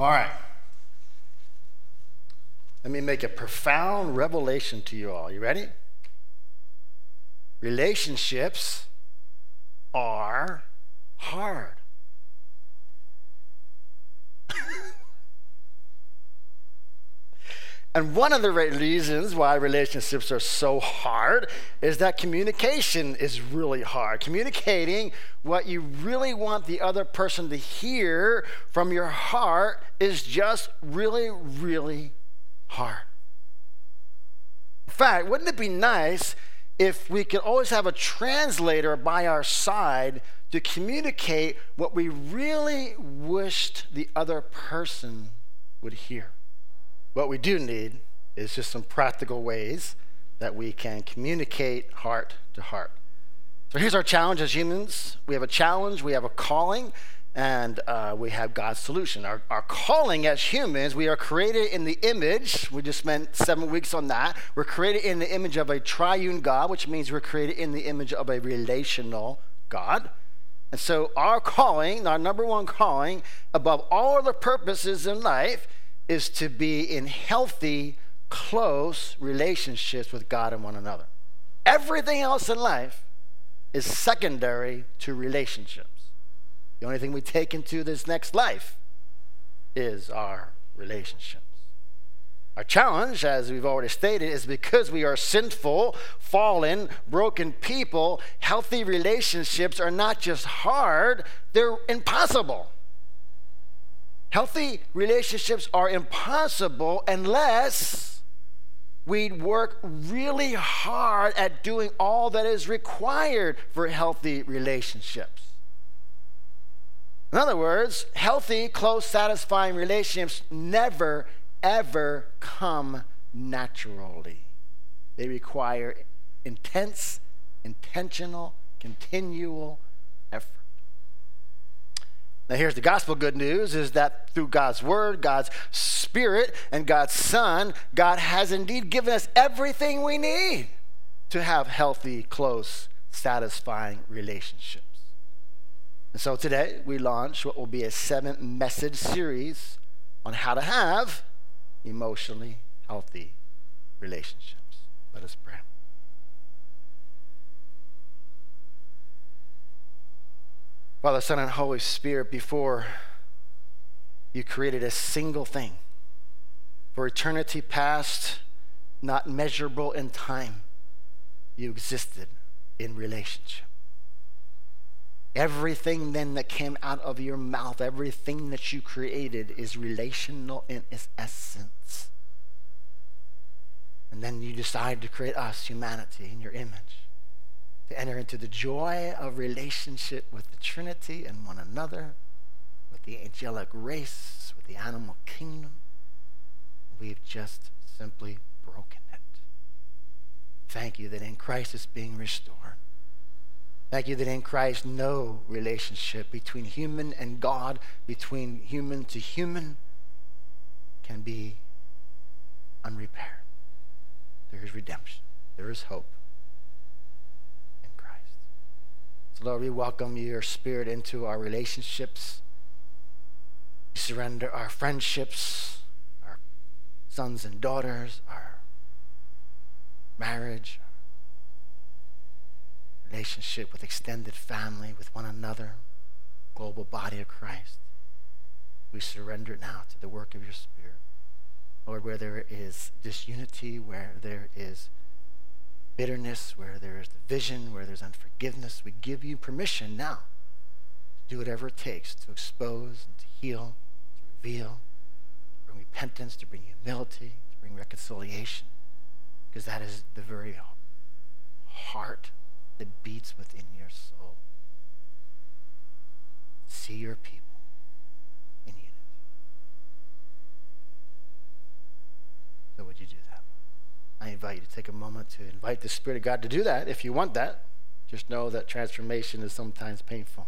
All right. Let me make a profound revelation to you all. You ready? Relationships are hard. And one of the reasons why relationships are so hard is that communication is really hard. Communicating what you really want the other person to hear from your heart is just really, really hard. In fact, wouldn't it be nice if we could always have a translator by our side to communicate what we really wished the other person would hear? What we do need is just some practical ways that we can communicate heart to heart. So here's our challenge as humans. We have a challenge, we have a calling, and we have God's solution. Our calling as humans, we are created in the image. We just spent 7 weeks on that. We're created in the image of a triune God, which means we're created in the image of a relational God. And so our calling, our number one calling, above all other purposes in life, is to be in healthy, close relationships with God and one another. Everything else in life is secondary to relationships. The only thing we take into this next life is our relationships. Our challenge, as we've already stated, is because we are sinful, fallen, broken people, healthy relationships are not just hard, they're impossible. Healthy relationships are impossible unless we work really hard at doing all that is required for healthy relationships. In other words, healthy, close, satisfying relationships never, ever come naturally. They require intense, intentional, continual effort. Now here's the gospel good news, is that through God's word, God's spirit, and God's son, God has indeed given us everything we need to have healthy, close, satisfying relationships. And so today we launch what will be a 7-message series on how to have emotionally healthy relationships. Let us pray. Father, Son, and Holy Spirit, before you created a single thing, for eternity past, not measurable in time, you existed in relationship. Everything then that came out of your mouth, everything that you created is relational in its essence. And then you decided to create us, humanity, in your image, to enter into the joy of relationship with the Trinity and one another, with the angelic race, with the animal kingdom. We've just simply broken it. Thank you that in Christ it's being restored. Thank you that in Christ no relationship between human and God, between human to human, can be unrepaired. There is redemption. There is hope. Lord, we welcome your spirit into our relationships. We surrender our friendships, our sons and daughters, our marriage, our relationship with extended family, with one another, global body of Christ. We surrender now to the work of your spirit. Lord, where there is disunity, where there is bitterness, where there is division, where there's unforgiveness, we give you permission now to do whatever it takes to expose and to heal, to reveal, to bring repentance, to bring humility, to bring reconciliation, because that is the very heart that beats within your soul. See your people in unity. So would you do that? I invite you to take a moment to invite the Spirit of God to do that if you want that. Just know that transformation is sometimes painful.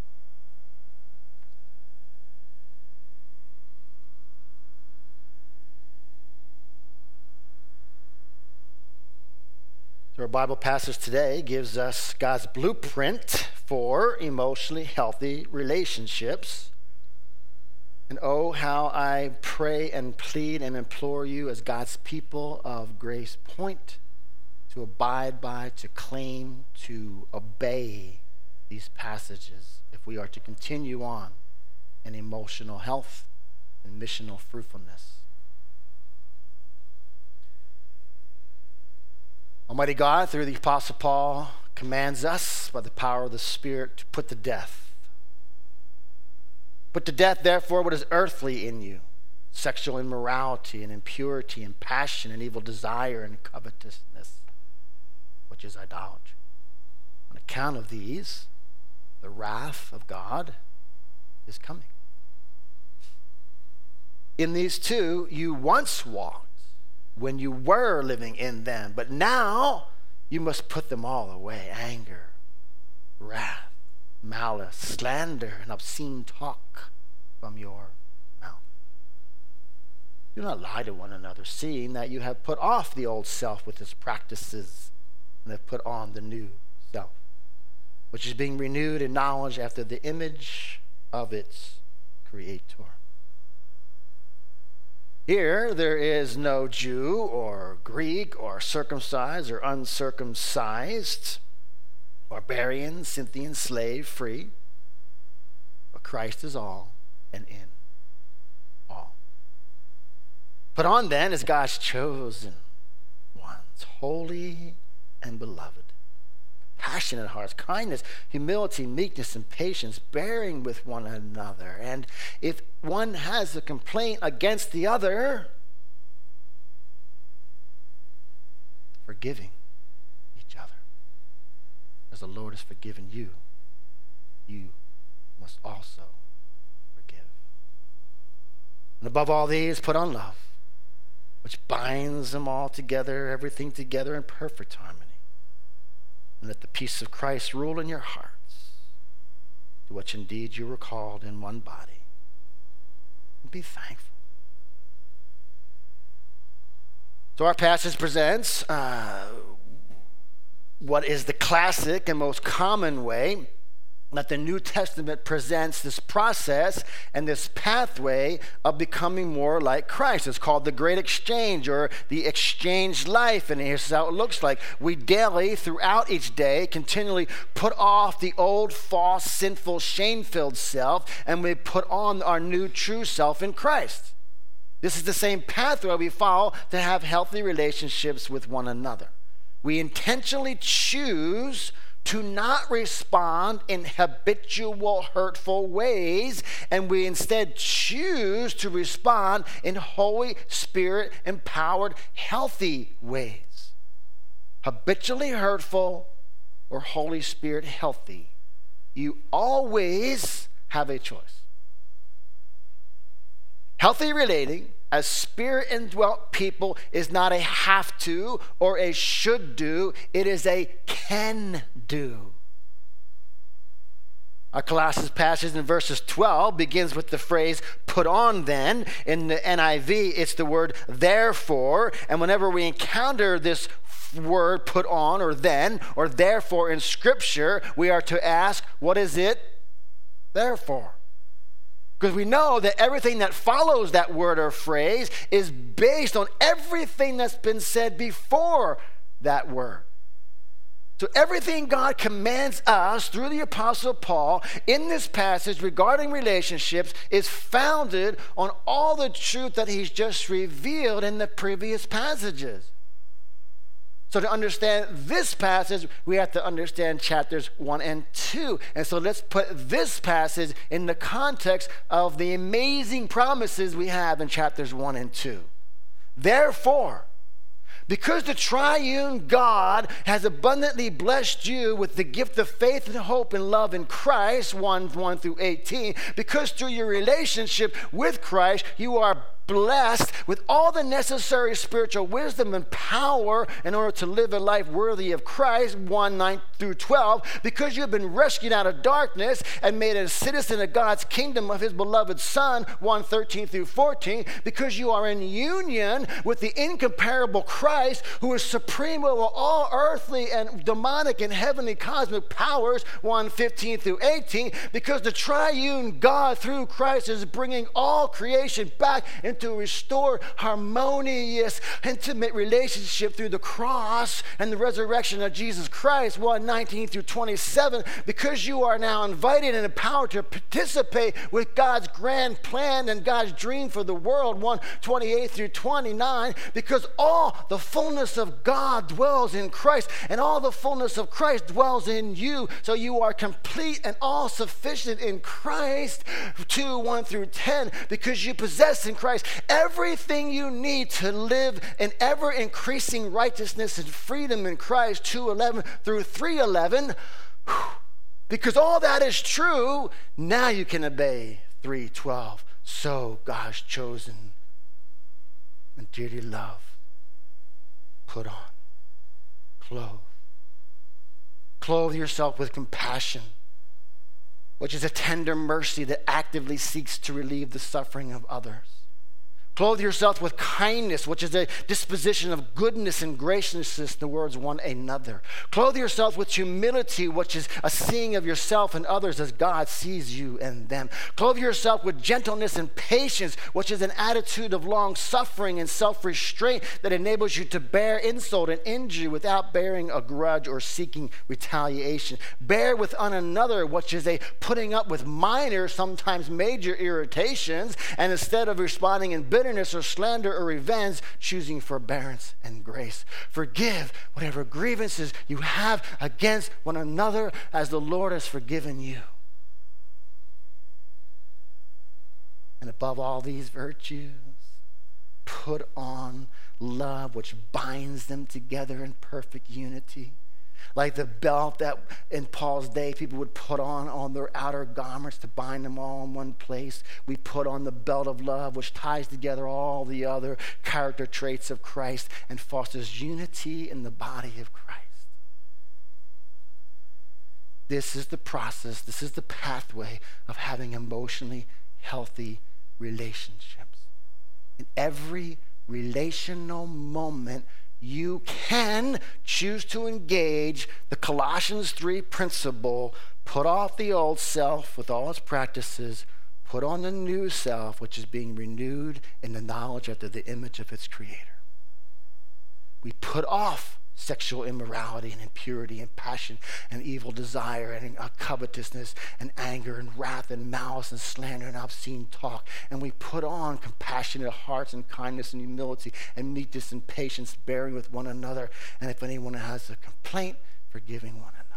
So our Bible passage today gives us God's blueprint for emotionally healthy relationships. And oh, how I pray and plead and implore you as God's people of Grace Point to abide by, to claim, to obey these passages if we are to continue on in emotional health and missional fruitfulness. Almighty God, through the Apostle Paul, commands us by the power of the Spirit to put to death. Put to death, therefore, what is earthly in you, sexual immorality and impurity and passion and evil desire and covetousness, which is idolatry. On account of these, the wrath of God is coming. In these two, you once walked when you were living in them, but now you must put them all away: anger, wrath, malice, slander, and obscene talk from your mouth. Do not lie to one another, seeing that you have put off the old self with its practices and have put on the new self, which is being renewed in knowledge after the image of its Creator. Here there is no Jew or Greek or circumcised or uncircumcised, barbarian, Scythian, slave, free, but Christ is all and in all. Put on then as God's chosen ones, holy and beloved, passionate hearts, kindness, humility, meekness, and patience, bearing with one another. And if one has a complaint against the other, forgiving each other. As the Lord has forgiven you, you must also forgive. And above all these, put on love, which binds them all together, everything together in perfect harmony. And let the peace of Christ rule in your hearts, to which indeed you were called in one body. And be thankful. So our passage presents what is the classic and most common way that the New Testament presents this process and this pathway of becoming more like Christ. It's called the Great Exchange, or the exchange life, and here's how it looks like. We daily, throughout each day, continually put off the old, false, sinful, shame-filled self, and we put on our new, true self in Christ. This is the same pathway we follow to have healthy relationships with one another. We intentionally choose to not respond in habitual, hurtful ways, and we instead choose to respond in Holy Spirit-empowered, healthy ways. Habitually hurtful or Holy Spirit healthy. You always have a choice. Healthy relating as Spirit-indwelt people is not a have to or a should do. It is a can do. Our Colossians passage in verses 12 begins with the phrase, put on then. In the NIV, it's the word therefore. And whenever we encounter this word put on or then or therefore in Scripture, we are to ask, what is it therefore? Because we know that everything that follows that word or phrase is based on everything that's been said before that word. So everything God commands us through the Apostle Paul in this passage regarding relationships is founded on all the truth that he's just revealed in the previous passages. So to understand this passage, we have to understand chapters 1 and 2. And so let's put this passage in the context of the amazing promises we have in chapters 1 and 2. Therefore, because the triune God has abundantly blessed you with the gift of faith and hope and love in Christ, 1 through 18, because through your relationship with Christ, you are blessed with all the necessary spiritual wisdom and power in order to live a life worthy of Christ, 1:9 through 12, because you have been rescued out of darkness and made a citizen of God's kingdom of his beloved Son, 1:13 through 14, because you are in union with the incomparable Christ, who is supreme over all earthly and demonic and heavenly cosmic powers, 1:15 through 18, because the triune God through Christ is bringing all creation back into a restored, harmonious, intimate relationship through the cross and the resurrection of Jesus Christ, 1:19 through 27, because you are now invited and empowered to participate with God's grand plan and God's dream for the world, 1:28 through 29, because all the fullness of God dwells in Christ, and all the fullness of Christ dwells in you, so you are complete and all sufficient in Christ, 2:1 through 10, because you possess in Christ everything you need to live in ever increasing righteousness and freedom in Christ, 2:11 through 3:11. Because all that is true, now you can obey, 3:12. So God's chosen and dearly loved, put on, clothe yourself with compassion, which is a tender mercy that actively seeks to relieve the suffering of others. Clothe yourself with kindness, which is a disposition of goodness and graciousness, the words one another. Clothe yourself with humility, which is a seeing of yourself and others as God sees you and them. Clothe yourself with gentleness and patience, which is an attitude of long suffering and self-restraint that enables you to bear insult and injury without bearing a grudge or seeking retaliation. Bear with one another, which is a putting up with minor, sometimes major irritations, and instead of responding in bitterness or slander or revenge, choosing forbearance and grace. Forgive whatever grievances you have against one another as the Lord has forgiven you. And above all these virtues, put on love, which binds them together in perfect unity. Like the belt that in Paul's day people would put on their outer garments to bind them all in one place. We put on the belt of love, which ties together all the other character traits of Christ and fosters unity in the body of Christ. This is the process, this is the pathway of having emotionally healthy relationships. In every relational moment, you can choose to engage the Colossians 3 principle, put off the old self with all its practices, put on the new self, which is being renewed in the knowledge after the image of its creator. We put off sexual immorality and impurity and passion and evil desire and covetousness and anger and wrath and malice and slander and obscene talk. And we put on compassionate hearts and kindness and humility and meekness and patience, bearing with one another. And if anyone has a complaint, forgiving one another.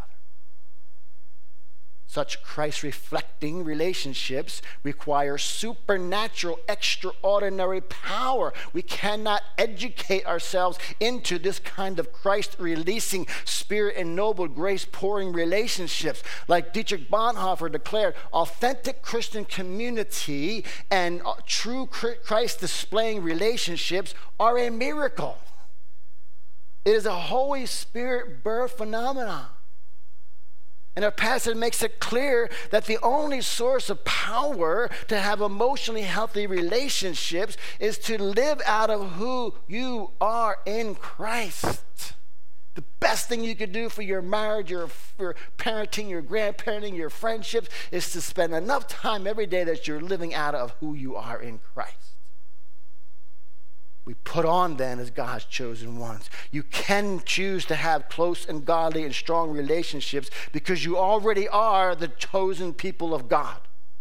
Such Christ-reflecting relationships require supernatural, extraordinary power. We cannot educate ourselves into this kind of Christ-releasing, Spirit-ennobled, grace-pouring relationships. Like Dietrich Bonhoeffer declared, authentic Christian community and true Christ-displaying relationships are a miracle. It is a Holy Spirit birth phenomenon. And our passage makes it clear that the only source of power to have emotionally healthy relationships is to live out of who you are in Christ. The best thing you could do for your marriage, your parenting, your grandparenting, your friendships is to spend enough time every day that you're living out of who you are in Christ. We put on then as God's chosen ones. You can choose to have close and godly and strong relationships because you already are the chosen people of God.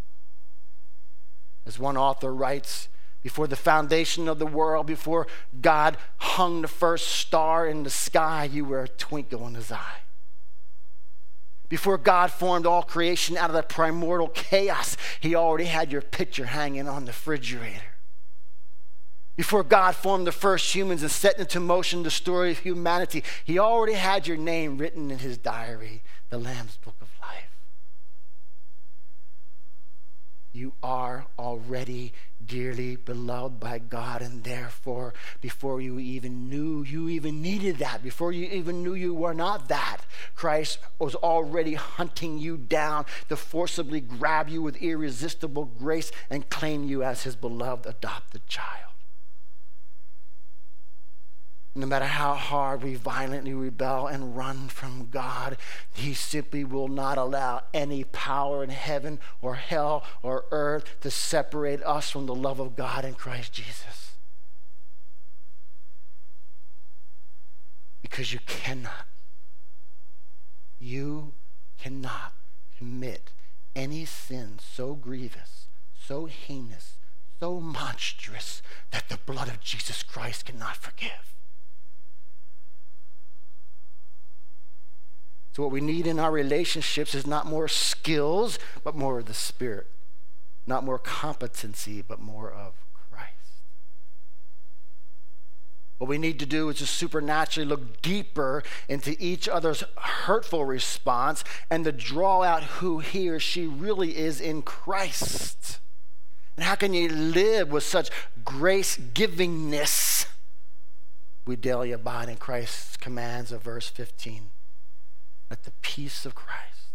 As one author writes, before the foundation of the world, before God hung the first star in the sky, you were a twinkle in his eye. Before God formed all creation out of the primordial chaos, he already had your picture hanging on the refrigerator. Before God formed the first humans and set into motion the story of humanity, he already had your name written in his diary, the Lamb's Book of Life. You are already dearly beloved by God, and therefore, before you even knew you even needed that, before you even knew you were not that, Christ was already hunting you down to forcibly grab you with irresistible grace and claim you as his beloved adopted child. No matter how hard we violently rebel and run from God, he simply will not allow any power in heaven or hell or earth to separate us from the love of God in Christ Jesus. Because you cannot commit any sin so grievous, so heinous, so monstrous that the blood of Jesus Christ cannot forgive. So what we need in our relationships is not more skills, but more of the Spirit. Not more competency, but more of Christ. What we need to do is just supernaturally look deeper into each other's hurtful response and to draw out who he or she really is in Christ. And how can you live with such grace-givingness? We daily abide in Christ's commands of verse 15. Let the peace of Christ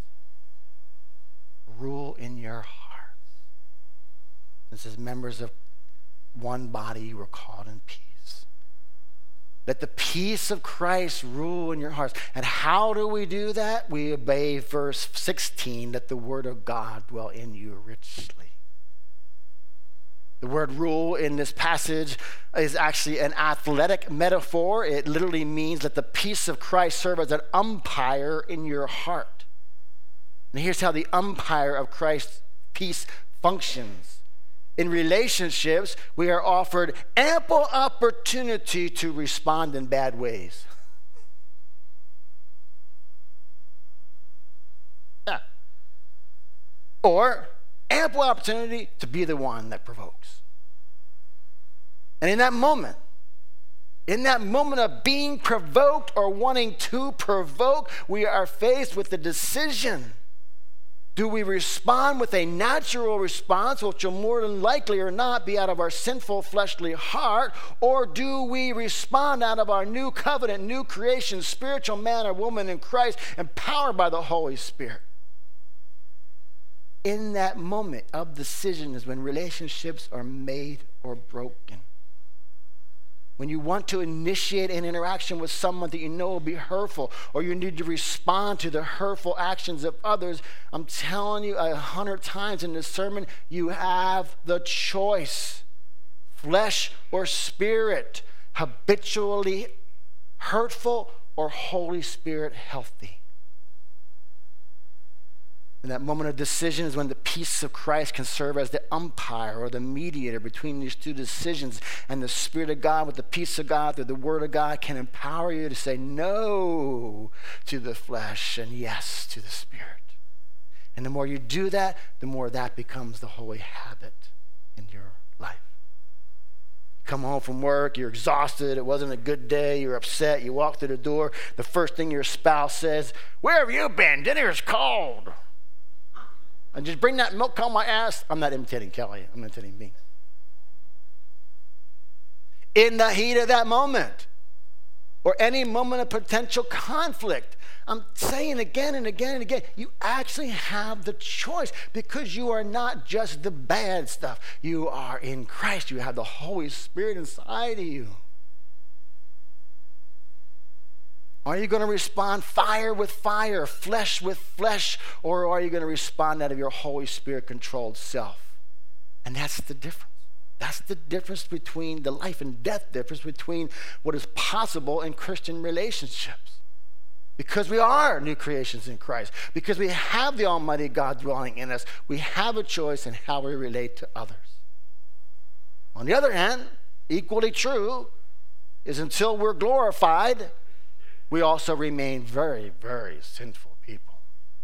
rule in your hearts. Since as members of one body, you were called in peace. Let the peace of Christ rule in your hearts. And how do we do that? We obey verse 16, let the word of God dwell in you richly. The word rule in this passage is actually an athletic metaphor. It literally means let the peace of Christ serve as an umpire in your heart. And here's how the umpire of Christ's peace functions. In relationships, we are offered ample opportunity to respond in bad ways. Yeah. Or ample opportunity to be the one that provokes. And in that moment of being provoked or wanting to provoke, we are faced with the decision. Do we respond with a natural response, which will more than likely or not be out of our sinful fleshly heart, or do we respond out of our new covenant, new creation, spiritual man or woman in Christ, empowered by the Holy Spirit? In that moment of decision is when relationships are made or broken. When you want to initiate an interaction with someone that you know will be hurtful, or you need to respond to the hurtful actions of others, I'm telling you 100 times in this sermon, you have the choice. Flesh or spirit, habitually hurtful or Holy Spirit healthy. And that moment of decision is when the peace of Christ can serve as the umpire or the mediator between these two decisions. And the Spirit of God with the peace of God through the Word of God can empower you to say no to the flesh and yes to the Spirit. And the more you do that, the more that becomes the holy habit in your life. Come home from work, you're exhausted, it wasn't a good day, you're upset, you walk through the door, the first thing your spouse says, "Where have you been? Dinner is cold." And just bring that milk on my ass. I'm not imitating Kelly. I'm imitating me. In the heat of that moment, or any moment of potential conflict, I'm saying again and again and again, you actually have the choice because you are not just the bad stuff. You are in Christ. You have the Holy Spirit inside of you. Are you going to respond fire with fire, flesh with flesh, or are you going to respond out of your Holy Spirit-controlled self? And that's the difference. That's the difference between the life and death difference between what is possible in Christian relationships. Because we are new creations in Christ. Because we have the Almighty God dwelling in us. We have a choice in how we relate to others. On the other hand, equally true is until we're glorified, we also remain very, very sinful people.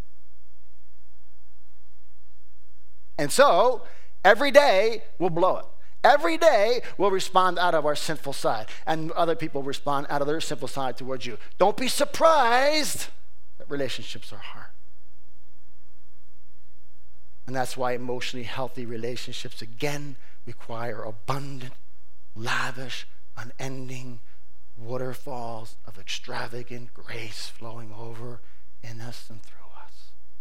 And so, every day we'll blow it. Every day we'll respond out of our sinful side. And other people respond out of their sinful side towards you. Don't be surprised that relationships are hard. And that's why emotionally healthy relationships, again, require abundant, lavish, unending waterfalls of extravagant grace flowing over in us and through us.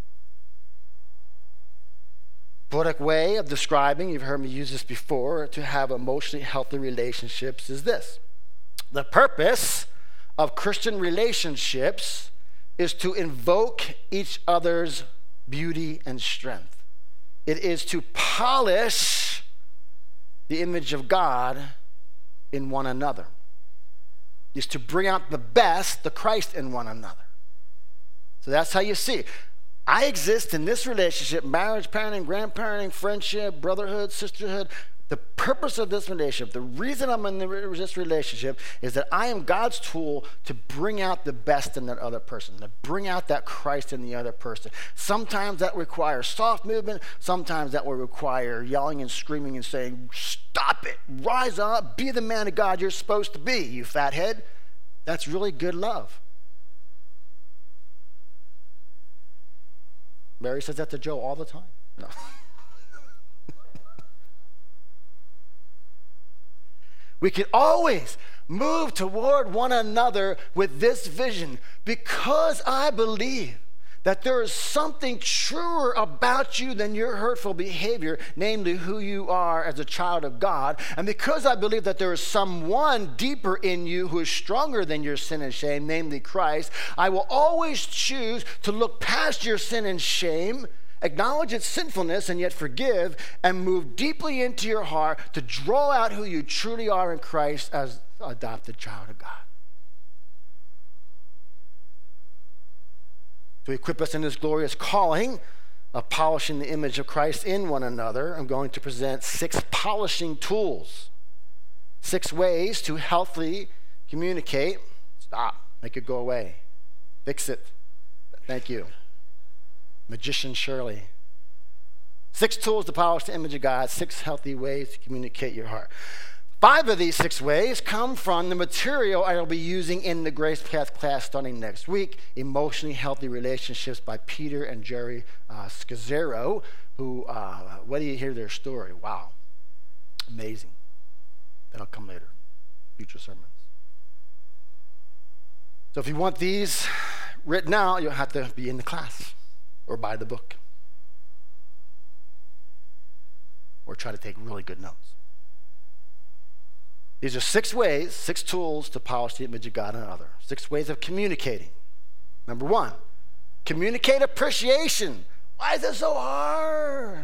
Poetic way of describing, you've heard me use this before, to have emotionally healthy relationships is this. The purpose of Christian relationships is to invoke each other's beauty and strength. It is to polish the image of God in one another. It is to bring out the best, the Christ in one another. So that's how you see. I exist in this relationship, marriage, parenting, grandparenting, friendship, brotherhood, sisterhood. The purpose of this relationship, the reason I'm in this relationship is that I am God's tool to bring out the best in that other person, to bring out that Christ in the other person. Sometimes that requires soft movement. Sometimes that will require yelling and screaming and saying, stop it, rise up, be the man of God you're supposed to be, you fathead. That's really good love. Mary says that to Joe all the time. No. We can always move toward one another with this vision because I believe that there is something truer about you than your hurtful behavior, namely who you are as a child of God. And because I believe that there is someone deeper in you who is stronger than your sin and shame, namely Christ, I will always choose to look past your sin and shame, acknowledge its sinfulness and yet forgive, and move deeply into your heart to draw out who you truly are in Christ as an adopted child of God. To equip us in this glorious calling of polishing the image of Christ in one another, I'm going to present 6 polishing tools, 6 ways to healthily communicate. Stop, make it go away, fix it. Thank you. Magician Shirley. 6 tools to polish the image of God, 6 healthy ways to communicate your heart. 5 of these 6 ways come from the material I will be using in the Grace Path class starting next week, Emotionally Healthy Relationships by Peter and Jerry Scazzaro, who, when you hear their story, wow, amazing. That'll come later, future sermons. So if you want these written out, you'll have to be in the class or buy the book or try to take really good notes. These are 6 ways, 6 tools to polish the image of God in another. 6 ways of communicating. Number 1, communicate appreciation. Why is it so hard?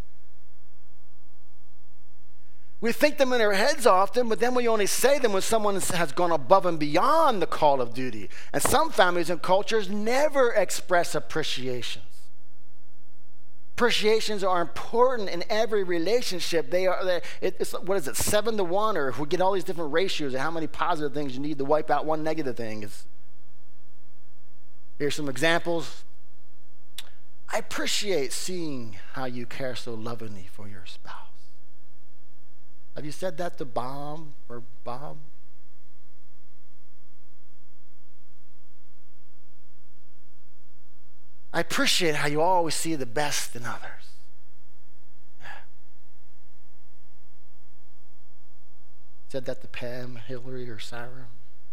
We think them in our heads often, but then we only say them when someone has gone above and beyond the call of duty. And some families and cultures never express appreciations. Appreciations are important in every relationship. It's what is it, 7 to 1, or if we get all these different ratios of how many positive things you need to wipe out one negative thing. Here's some examples. I appreciate seeing how you care so lovingly for your spouse. Have you said that to Bob or Bob? I appreciate how you always see the best in others. Yeah. Said that to Pam, Hillary, or Sarah.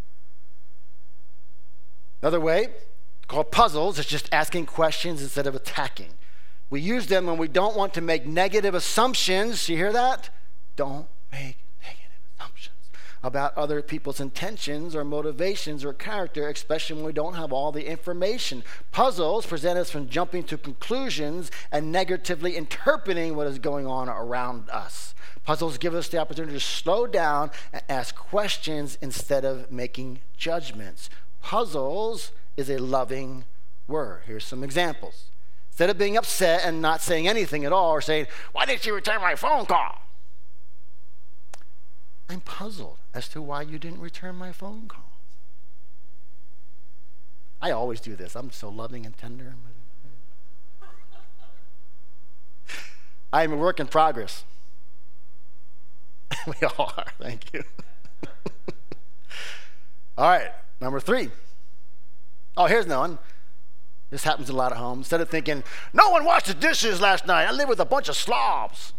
Another way, called puzzles, is just asking questions instead of attacking. We use them when we don't want to make negative assumptions. You hear that? Don't make negative assumptions about other people's intentions or motivations or character, especially when we don't have all the information. Puzzles prevent us from jumping to conclusions and negatively interpreting what is going on around us. Puzzles give us the opportunity to slow down and ask questions instead of making judgments. Puzzles is a loving word. Here's some examples. Instead of being upset and not saying anything at all or saying, "Why didn't you return my phone call?" I'm puzzled as to why you didn't return my phone call. I always do this. I'm so loving and tender. I am a work in progress. We all are. Thank you. All right, number 3. Oh, here's another one. This happens in a lot of homes. Instead of thinking, no one washed the dishes last night. I live with a bunch of slobs.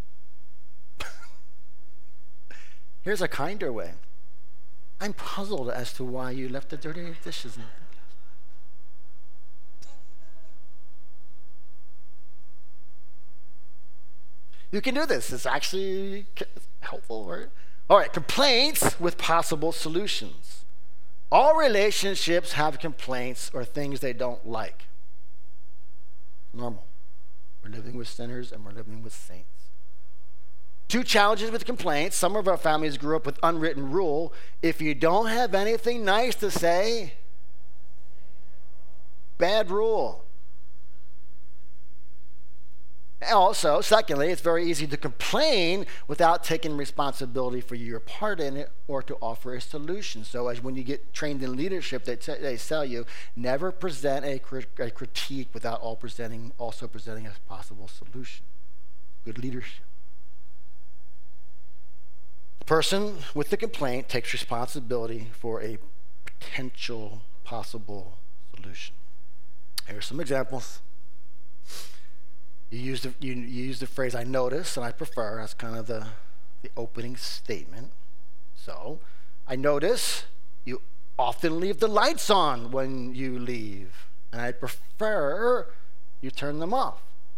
Here's a kinder way. I'm puzzled as to why you left the dirty dishes in. You can do this. It's actually helpful, right? All right, complaints with possible solutions. All relationships have complaints or things they don't like. Normal. We're living with sinners and we're living with saints. Two challenges with complaints. Some of our families grew up with unwritten rule. If you don't have anything nice to say, bad rule. Also, secondly, it's very easy to complain without taking responsibility for your part in it or to offer a solution. So as when you get trained in leadership, they tell you, never present a critique without also presenting a possible solution. Good leadership. The person with the complaint takes responsibility for a potential possible solution. Here are some examples. You use the phrase "I notice" and "I prefer" as kind of the opening statement. So, I notice you often leave the lights on when you leave, and I prefer you turn them off.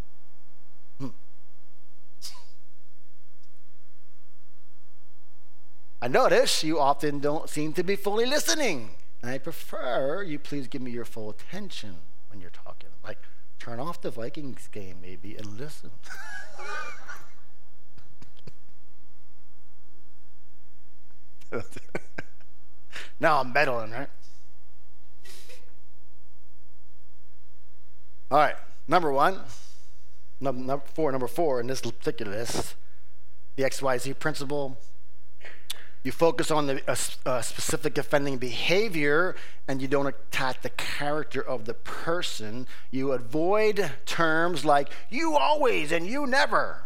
I notice you often don't seem to be fully listening, and I prefer you please give me your full attention when you're talking. Like, turn off the Vikings game, maybe, and listen. Now I'm meddling, right? All right, number four in this particular list, the XYZ principle. You focus on the specific offending behavior and you don't attack the character of the person. You avoid terms like "you always" and "you never."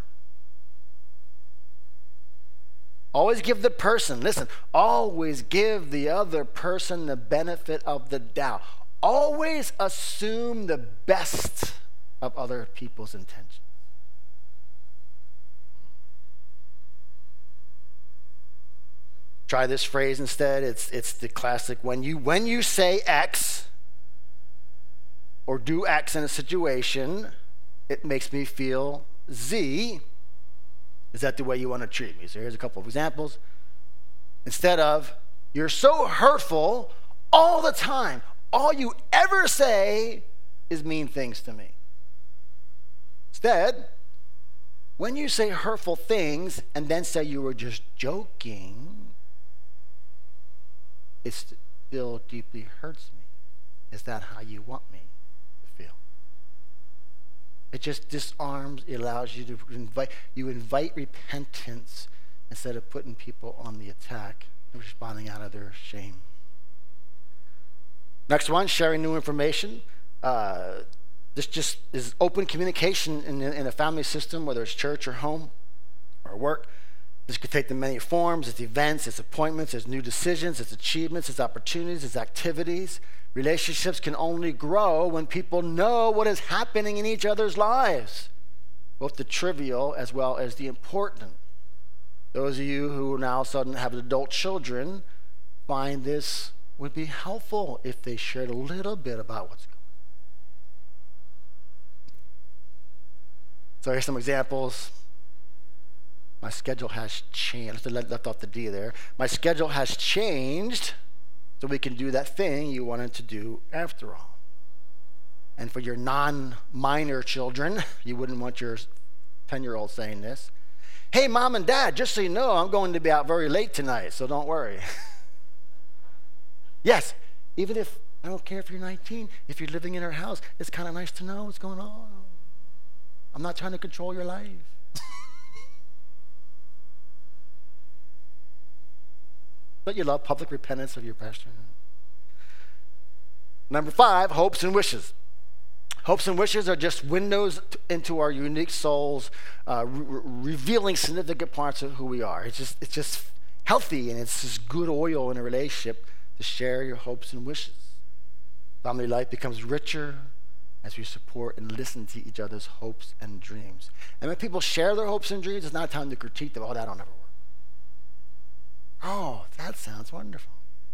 Always give the person, listen, always give the other person the benefit of the doubt. Always assume the best of other people's intentions. Try this phrase instead. It's the classic, when you say X or do X in a situation, it makes me feel Z. Is that the way you want to treat me? So here's a couple of examples. Instead of, "You're so hurtful all the time. All you ever say is mean things to me." Instead, when you say hurtful things and then say you were just joking, it still deeply hurts me. Is that how you want me to feel? It just disarms, it allows you to invite repentance instead of putting people on the attack and responding out of their shame. Next one, sharing new information. This just is open communication in a family system, whether it's church or home or work. This could take the many forms. It's events, it's appointments, it's new decisions, it's achievements, it's opportunities, it's activities. Relationships can only grow when people know what is happening in each other's lives, both the trivial as well as the important. Those of you who now suddenly have adult children find this would be helpful if they shared a little bit about what's going on. So here's some examples. My schedule has changed. Left off the D there. My schedule has changed so we can do that thing you wanted to do after all. And for your non-minor children, you wouldn't want your 10-year-old saying this. "Hey, Mom and Dad, just so you know, I'm going to be out very late tonight, so don't worry." Yes, even if, I don't care if you're 19, if you're living in our house, it's kind of nice to know what's going on. I'm not trying to control your life. But you love public repentance of your pastor. Number 5, hopes and wishes. Hopes and wishes are just windows into our unique souls, revealing significant parts of who we are. It's just healthy, and it's just good oil in a relationship to share your hopes and wishes. Family life becomes richer, as we support and listen to each other's hopes and dreams. And when people share their hopes and dreams, it's not time to critique them. Oh, that don't ever work. Oh, that sounds wonderful.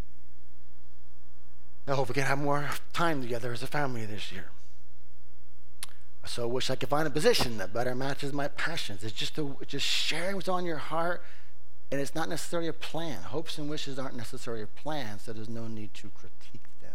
I hope we can have more time together as a family this year. I so wish I could find a position that better matches my passions. It's just sharing what's on your heart, and it's not necessarily a plan. Hopes and wishes aren't necessarily a plan, so there's no need to critique them.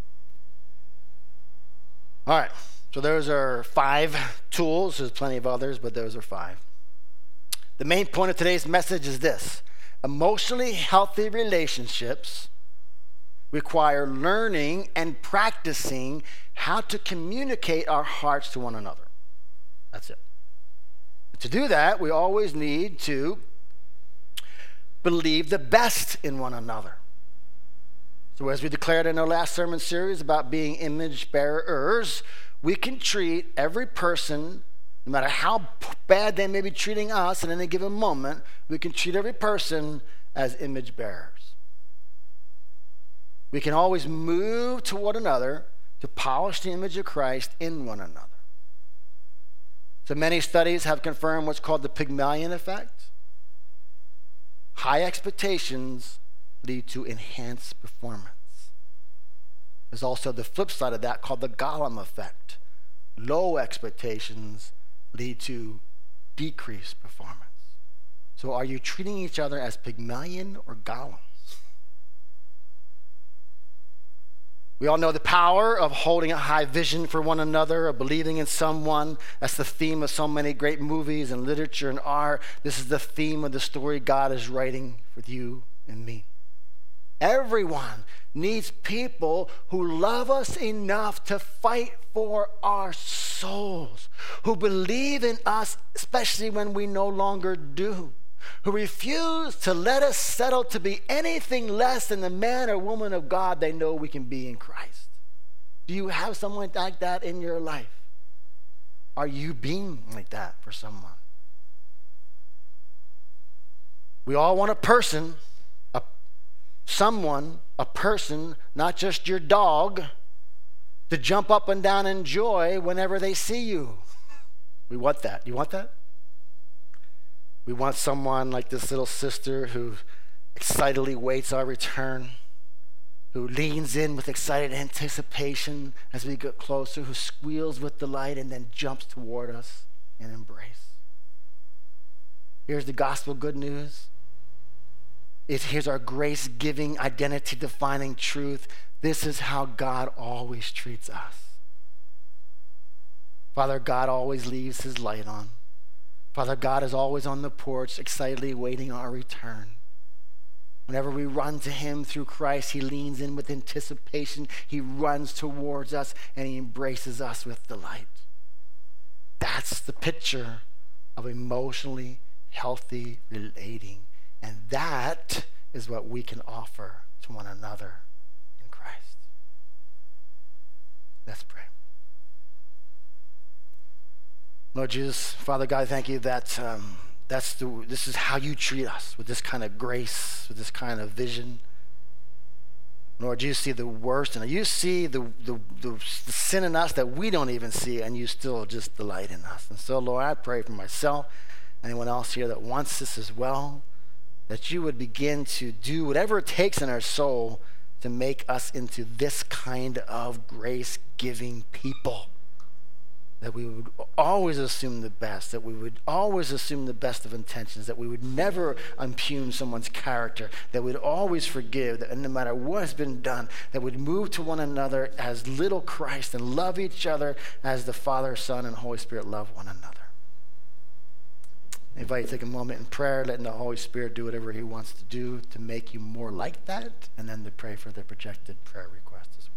All right, so those are 5 tools. There's plenty of others, but those are 5. The main point of today's message is this: emotionally healthy relationships require learning and practicing how to communicate our hearts to one another. That's it. To do that, we always need to believe the best in one another. So as we declared in our last sermon series about being image bearers, we can treat every person, no matter how bad they may be treating us in any given moment, we can treat every person as image bearers. We can always move to one another to polish the image of Christ in one another. So many studies have confirmed what's called the Pygmalion effect. High expectations lead to enhanced performance. There's also the flip side of that called the Gollum effect. Low expectations lead to decreased performance. So are you treating each other as Pygmalion or Gollum? We all know the power of holding a high vision for one another, of believing in someone. That's the theme of so many great movies and literature and art. This is the theme of the story God is writing for you and me. Everyone needs people who love us enough to fight for our souls, who believe in us, especially when we no longer do, who refuse to let us settle to be anything less than the man or woman of God they know we can be in Christ. Do you have someone like that in your life? Are you being like that for someone? We all want a person, a person, not just your dog, to jump up and down in joy whenever they see you. We want that. You want that? We want someone like this little sister who excitedly waits our return, who leans in with excited anticipation as we get closer, who squeals with delight and then jumps toward us in embrace. Here's the gospel good news. Here's our grace-giving, identity-defining truth. This is how God always treats us. Father, God always leaves his light on. Father, God is always on the porch, excitedly waiting our return. Whenever we run to him through Christ, he leans in with anticipation. He runs towards us, and he embraces us with delight. That's the picture of emotionally healthy relating. And that is what we can offer to one another in Christ. Let's pray. Lord Jesus, Father God, thank you that this is how you treat us, with this kind of grace, with this kind of vision. Lord, you see the worst, and you see the sin in us that we don't even see, and you still just delight in us. And so, Lord, I pray for myself, anyone else here that wants this as well, that you would begin to do whatever it takes in our soul to make us into this kind of grace-giving people. That we would always assume the best, that we would always assume the best of intentions, that we would never impugn someone's character, that we'd always forgive, that no matter what has been done, that we'd move to one another as little Christ and love each other as the Father, Son, and Holy Spirit love one another. I invite you to take a moment in prayer, letting the Holy Spirit do whatever he wants to do to make you more like that, and then to pray for the projected prayer request.